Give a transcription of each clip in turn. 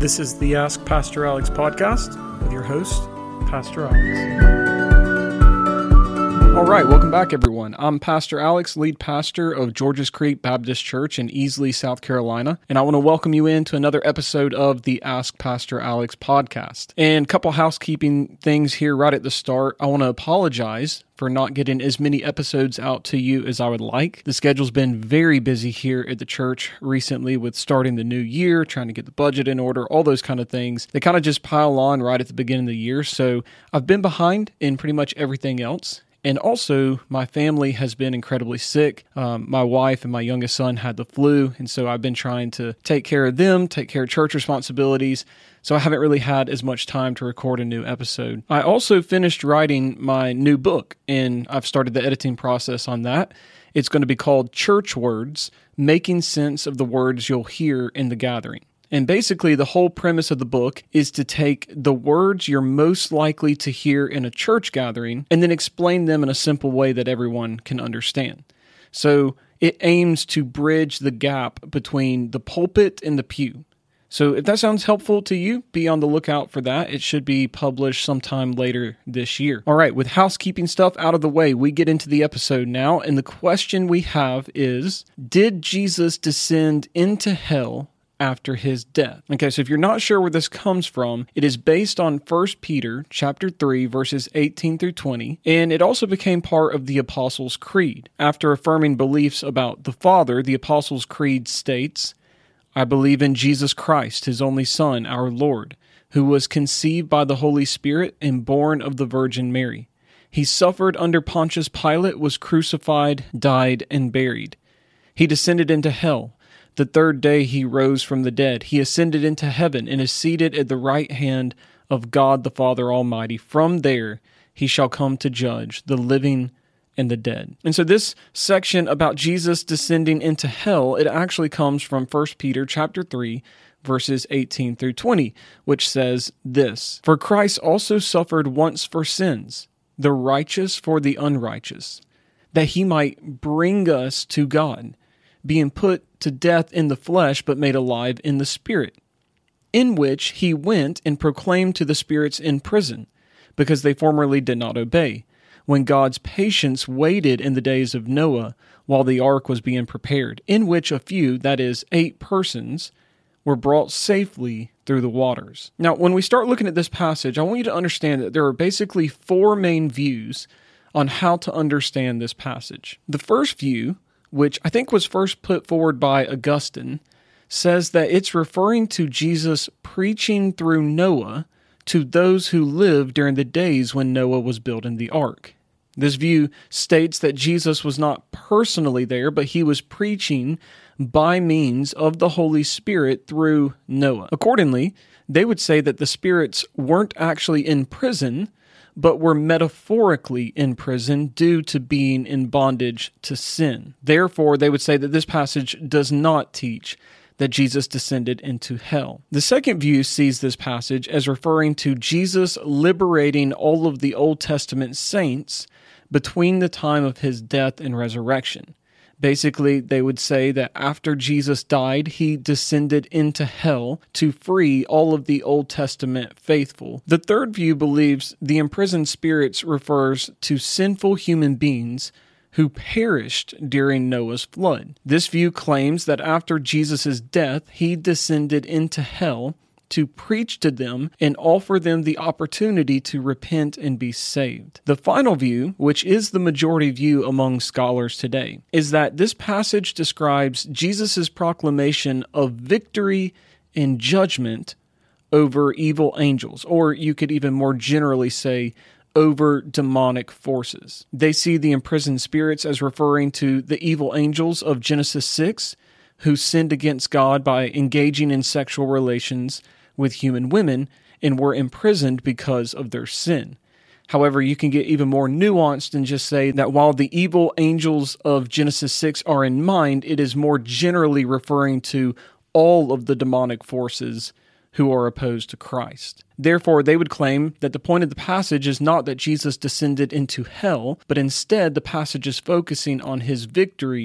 This is the Ask Pastor Alex podcast with your host, Pastor Alex. All right, welcome back, everyone. I'm Pastor Alex, lead pastor of Georges Creek Baptist Church in Easley, South Carolina, and I want to welcome you into another episode of the Ask Pastor Alex podcast. And a couple housekeeping things here right at the start. I want to apologize for not getting as many episodes out to you as I would like. The schedule's been very busy here at the church recently with starting the new year, trying to get the budget in order, all those kind of things. They kind of just pile on right at the beginning of the year, so I've been behind in pretty much everything else. And also, my family has been incredibly sick. My wife and my youngest son had the flu, and so I've been trying to take care of them, take care of church responsibilities, so I haven't really had as much time to record a new episode. I also finished writing my new book, and I've started the editing process on that. It's going to be called Church Words, Making Sense of the Words You'll Hear in the Gathering. And basically, the whole premise of the book is to take the words you're most likely to hear in a church gathering and then explain them in a simple way that everyone can understand. So it aims to bridge the gap between the pulpit and the pew. So if that sounds helpful to you, be on the lookout for that. It should be published sometime later this year. All right, with housekeeping stuff out of the way, we get into the episode now. And the question we have is, did Jesus descend into hell after his death? Okay, so if you're not sure where this comes from, it is based on 1 Peter chapter 3, verses 18 through 20, and it also became part of the Apostles' Creed. After affirming beliefs about the Father, the Apostles' Creed states, "I believe in Jesus Christ, his only Son, our Lord, who was conceived by the Holy Spirit and born of the Virgin Mary. He suffered under Pontius Pilate, was crucified, died, and buried. He descended into hell. The third day he rose from the dead. He ascended into heaven and is seated at the right hand of God the Father Almighty. From there he shall come to judge the living and the dead." And so this section about Jesus descending into hell, it actually comes from 1 Peter chapter 3, verses 18 through 20, which says this, "For Christ also suffered once for sins, the righteous for the unrighteous, that he might bring us to God, being put to death in the flesh, but made alive in the Spirit, in which he went and proclaimed to the spirits in prison, because they formerly did not obey, when God's patience waited in the days of Noah, while the ark was being prepared, in which a few, that is, 8 persons, were brought safely through the waters." Now, when we start looking at this passage, I want you to understand that there are basically 4 main views on how to understand this passage. The first view, which I think was first put forward by Augustine, says that it's referring to Jesus preaching through Noah to those who lived during the days when Noah was building the ark. This view states that Jesus was not personally there, but he was preaching by means of the Holy Spirit through Noah. Accordingly, they would say that the spirits weren't actually in prison, but were metaphorically in prison due to being in bondage to sin. Therefore, they would say that this passage does not teach that Jesus descended into hell. The second view sees this passage as referring to Jesus liberating all of the Old Testament saints between the time of his death and resurrection. Basically, they would say that after Jesus died, he descended into hell to free all of the Old Testament faithful. The third view believes the imprisoned spirits refers to sinful human beings who perished during Noah's flood. This view claims that after Jesus' death, he descended into hell to preach to them and offer them the opportunity to repent and be saved. The final view, which is the majority view among scholars today, is that this passage describes Jesus' proclamation of victory and judgment over evil angels, or you could even more generally say, over demonic forces. They see the imprisoned spirits as referring to the evil angels of Genesis 6, who sinned against God by engaging in sexual relations with human women and were imprisoned because of their sin. However, you can get even more nuanced and just say that while the evil angels of Genesis 6 are in mind, it is more generally referring to all of the demonic forces who are opposed to Christ. Therefore, they would claim that the point of the passage is not that Jesus descended into hell, but instead the passage is focusing on his victory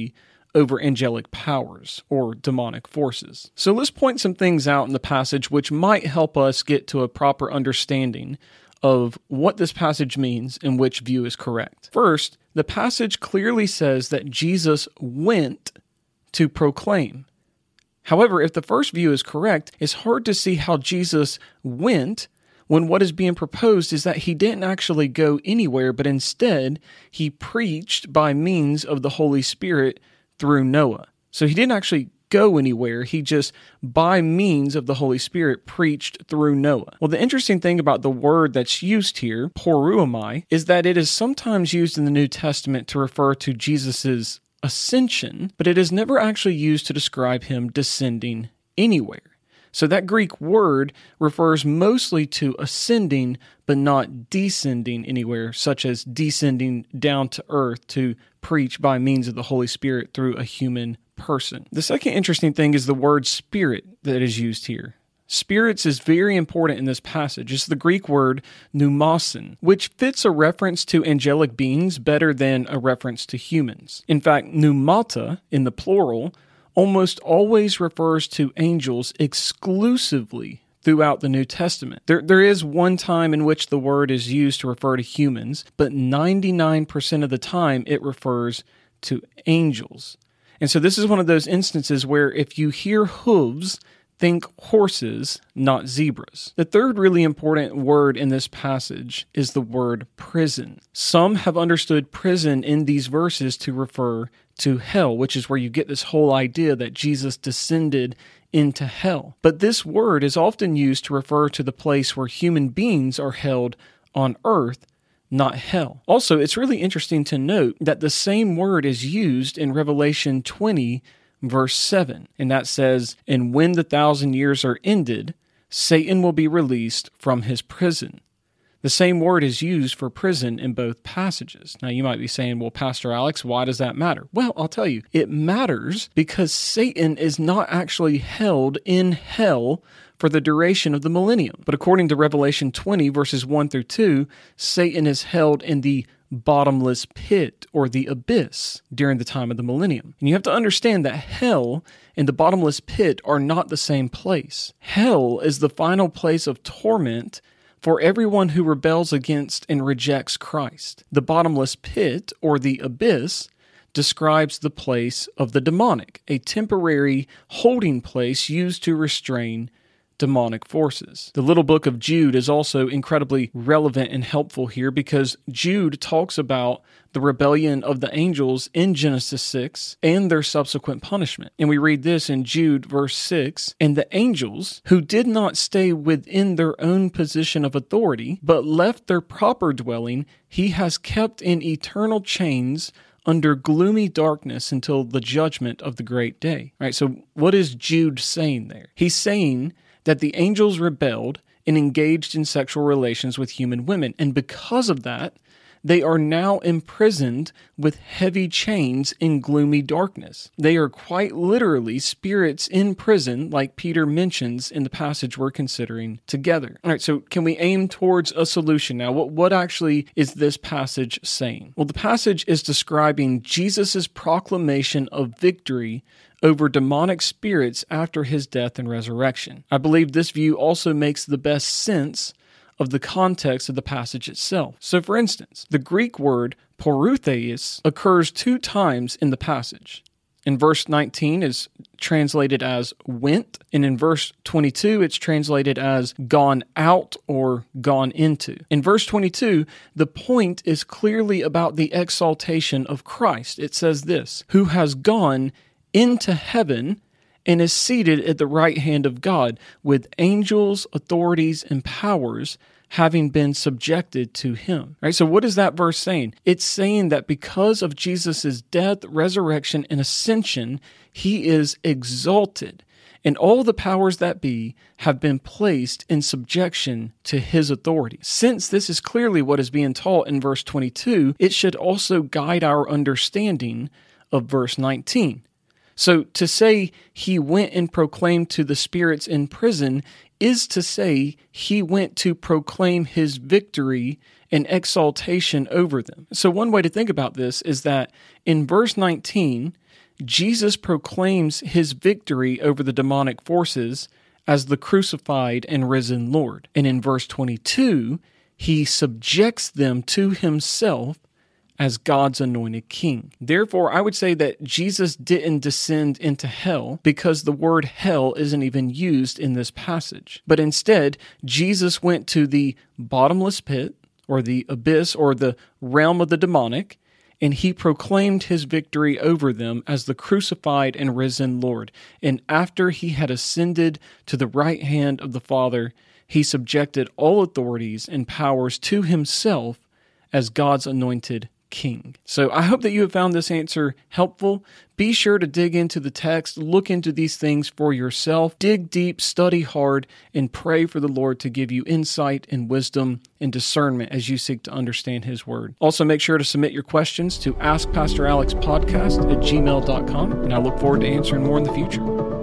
over angelic powers or demonic forces. So let's point some things out in the passage which might help us get to a proper understanding of what this passage means and which view is correct. First, the passage clearly says that Jesus went to proclaim. However, if the first view is correct, it's hard to see how Jesus went when what is being proposed is that he didn't actually go anywhere, but instead he preached by means of the Holy Spirit through Noah. So he didn't actually go anywhere. He just, by means of the Holy Spirit, preached through Noah. Well, the interesting thing about the word that's used here, poreuomai, is that it is sometimes used in the New Testament to refer to Jesus's ascension, but it is never actually used to describe him descending anywhere. So that Greek word refers mostly to ascending, but not descending anywhere, such as descending down to earth to preach by means of the Holy Spirit through a human person. The second interesting thing is the word spirit that is used here. Spirits is very important in this passage. It's the Greek word pneumasin, which fits a reference to angelic beings better than a reference to humans. In fact, pneumata, in the plural, almost always refers to angels exclusively throughout the New Testament. There is one time in which the word is used to refer to humans, but 99% of the time it refers to angels. And so this is one of those instances where if you hear hooves, think horses, not zebras. The third really important word in this passage is the word prison. Some have understood prison in these verses to refer to hell, which is where you get this whole idea that Jesus descended into hell. But this word is often used to refer to the place where human beings are held on earth, not hell. Also, it's really interesting to note that the same word is used in Revelation 20, verse 7, and that says, "And when the 1,000 years are ended, Satan will be released from his prison." The same word is used for prison in both passages. Now, you might be saying, well, Pastor Alex, why does that matter? Well, I'll tell you, it matters because Satan is not actually held in hell for the duration of the millennium. But according to Revelation 20, verses 1 through 2, Satan is held in the bottomless pit or the abyss during the time of the millennium. And you have to understand that hell and the bottomless pit are not the same place. Hell is the final place of torment for everyone who rebels against and rejects Christ. The bottomless pit or the abyss describes the place of the demonic, a temporary holding place used to restrain demonic forces. The little book of Jude is also incredibly relevant and helpful here because Jude talks about the rebellion of the angels in Genesis 6 and their subsequent punishment. And we read this in Jude verse 6, "And the angels who did not stay within their own position of authority, but left their proper dwelling, he has kept in eternal chains under gloomy darkness until the judgment of the great day." All right, so what is Jude saying there? He's saying that the angels rebelled and engaged in sexual relations with human women. And because of that, they are now imprisoned with heavy chains in gloomy darkness. They are quite literally spirits in prison, like Peter mentions in the passage we're considering together. All right, so can we aim towards a solution now? What actually is this passage saying? Well, the passage is describing Jesus' proclamation of victory over demonic spirits after his death and resurrection. I believe this view also makes the best sense of the context of the passage itself. So for instance, the Greek word porutheis occurs 2 times in the passage. In verse 19 is translated as went, and in verse 22 it's translated as gone out or gone into. In verse 22, the point is clearly about the exaltation of Christ. It says this, "Who has gone into heaven and is seated at the right hand of God, with angels, authorities, and powers having been subjected to him." All right, so what is that verse saying? It's saying that because of Jesus' death, resurrection, and ascension, he is exalted, and all the powers that be have been placed in subjection to his authority. Since this is clearly what is being taught in verse 22, it should also guide our understanding of verse 19. So to say he went and proclaimed to the spirits in prison is to say he went to proclaim his victory and exaltation over them. So one way to think about this is that in verse 19, Jesus proclaims his victory over the demonic forces as the crucified and risen Lord. And in verse 22, he subjects them to himself as God's anointed king. Therefore, I would say that Jesus didn't descend into hell because the word hell isn't even used in this passage. But instead, Jesus went to the bottomless pit, or the abyss, or the realm of the demonic, and he proclaimed his victory over them as the crucified and risen Lord. And after he had ascended to the right hand of the Father, he subjected all authorities and powers to himself as God's anointed king. So I hope that you have found this answer helpful. Be sure to dig into the text, look into these things for yourself, dig deep, study hard, and pray for the Lord to give you insight and wisdom and discernment as you seek to understand his word. Also, make sure to submit your questions to askpastoralexpodcast@gmail.com, and I look forward to answering more in the future.